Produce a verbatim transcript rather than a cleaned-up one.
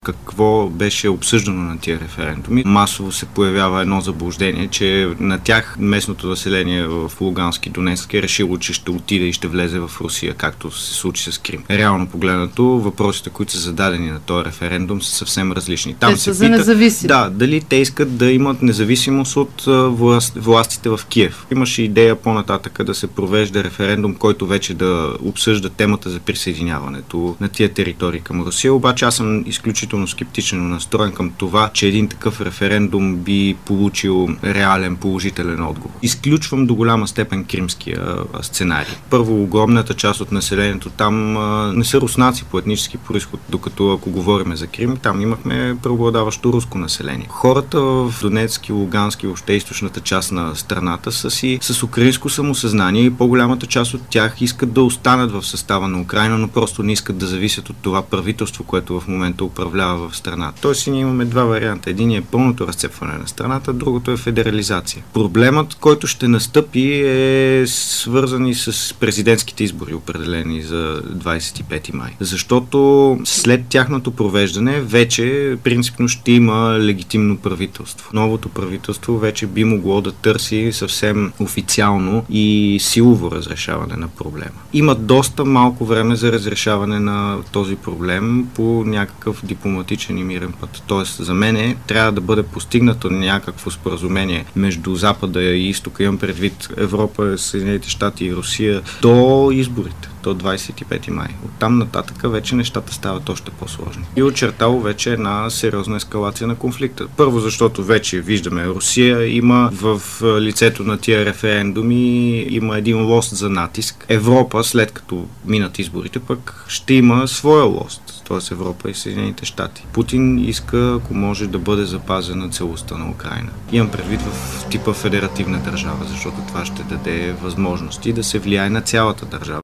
какво беше обсъждано на тия референдуми. Масово се появява едно заблуждение, че на тях местното население в Лугански Донецк е решило, че ще отиде и ще влезе в Русия, както се случи с Крим. Реално погледнато, въпросите, които са зададени на този референдум, са съвсем различни. Там те се са пита, за независимост. Да, дали те искат да имат независимост от власт, властите в Киев. Имаше идея по-нататък да се провежда референдум, който вече да обсъжда темата за присъединяването на тия територии към Русия, обаче аз съм изключително скептично настроен към това, че един такъв референдум би получил реален положителен отговор. Изключвам до голяма степен кримския сценарий. Първо, огромната част от населението там а, не са руснаци по етнически произход, докато ако говорим за Крим, там имахме преобладаващо руско население. Хората в Донецки, Лугански, въобще източната част на страната са си с украинско самосъзнание и по-голямата част от тях искат да останат в състава на Украйна, но просто не искат да зависят от това правителство, което в момента управлява в страната. Тоест ние имаме два варианта. Единият е пълното разцепване на страната, другото е федерализация. Проблемът, който ще настъпи, е свързан и с президентските избори, определени за двадесет и пети май. Защото след тяхното провеждане вече принципно ще има легитимно правителство. Новото правителство вече би могло да търси съвсем официално и силово разрешаване на проблема. Има доста малко време за разрешаване на този проблем по някакъв дипломатичен и мирен път. Тоест, за мен трябва да бъде постигнато някакво споразумение между Запада и Изтока, имам предвид Европа, Съединените щати и Русия, до изборите, до двадесет и пети май. Оттам нататък вече нещата стават още по-сложни. И очертало вече една сериозна ескалация на конфликта. Първо, защото вече виждаме, Русия има в лицето на тия референдуми има един лост за натиск. Европа, след като минат изборите, пък ще има своя лост, т.е. Европа и Съединените щати. Путин иска, ако може, да бъде запазена целостта на Украйна. Имам предвид в типа федеративна държава, защото това ще даде възможности да се влияе на цялата държава.